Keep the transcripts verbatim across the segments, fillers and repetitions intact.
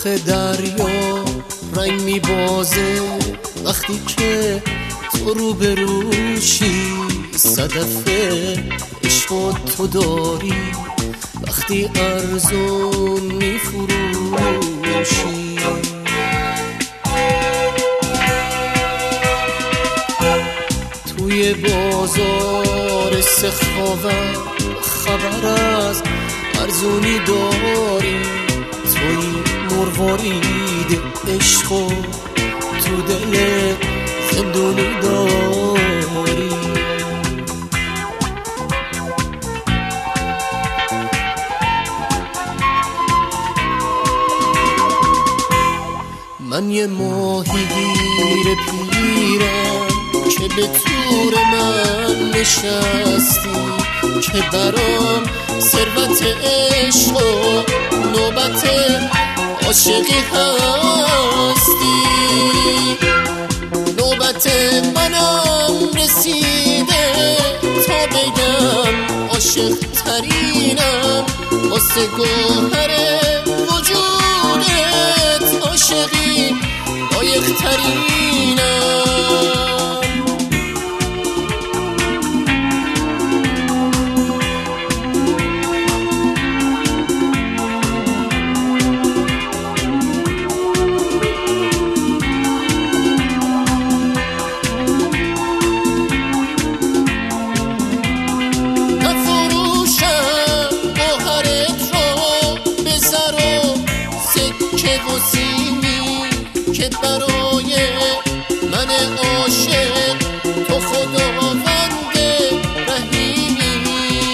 رخ دریا رنگ میبازه وقتی که تو رو به روشی، صدف عشق تو داری وقتی ارزون میفروشی. توی بازار سخاوت خبر از ارزونی داری، توی مروارید عشق و تو دل زندونی داری. من یه ماهیگیر پیرم که به تور من نشستی، که برام ثروت عشق و نوبت عاشقی هستی. نوبت منم رسیده تا بگم عاشق ترینم، واسه گوهر وجودت عاشقی لایق ترینم. که برای من عاشق تو خداوند رحیمی.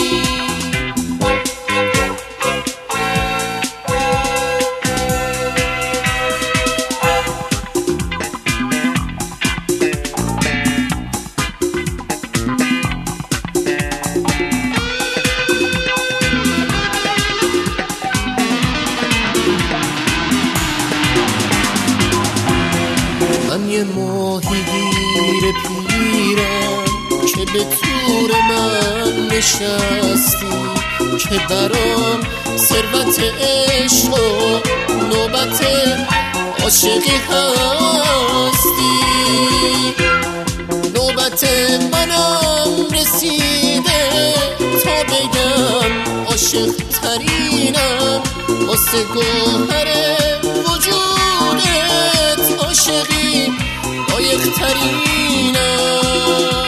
من یه ماهیگیر پیرم که به تور من نشستی، که برام ثروت عشق و نوبت عاشقی هستی. نوبت منم رسیده تا بگم عاشق ترینم، واسه گوهر وجودت عاشقی لایق ترینم.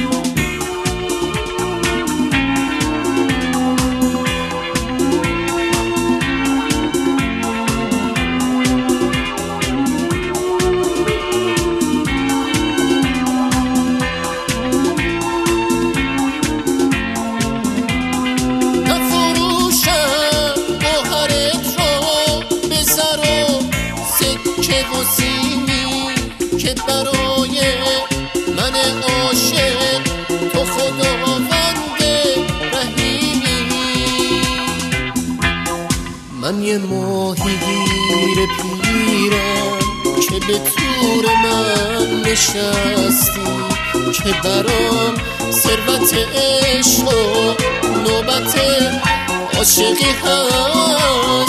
نفروشم گوهرت رو به زر و سکه و سیمی، که برای من عاشق تو خداوند رحیمی. من یه ماهیگیر پیرم که به تور من نشستی، که برام ثروت عشق و نوبت عاشقی هستی.